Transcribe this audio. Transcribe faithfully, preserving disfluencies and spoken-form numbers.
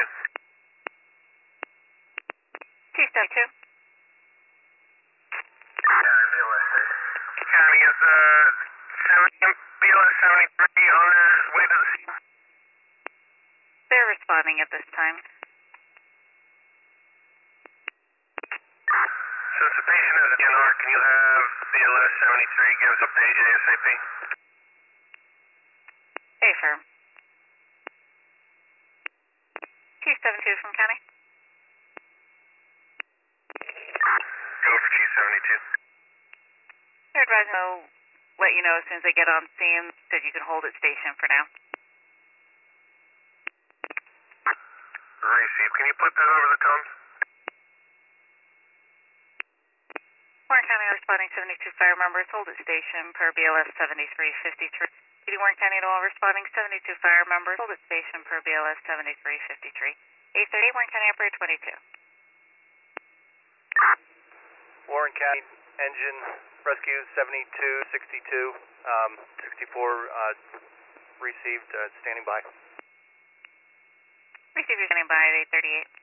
seventy-two. T seventy-two. Yeah, B L S. County is uh, B L S seventy-three on their way to the scene. They're responding at this time. Since the patient has a D N R, can you have B L S seventy-three give us a page ASAP? Affirm. T seventy-two from County. Go for T seventy-two. They're advising they'll let you know as soon as they get on scene, so you can hold at station for now. Receive. Can you put that over the tone? Warren County responding seventy-two fire members, hold at station per B L S seventy-three fifty-three. City Warren County to all responding seventy-two fire members, hold at station per B L S seventy-three fifty-three. eight thirty, Warren County operator twenty-two. Warren County engine rescue seventy-two sixty-two, um, sixty-four uh, received, uh, standing by. Receive your standing by at eight thirty-eight.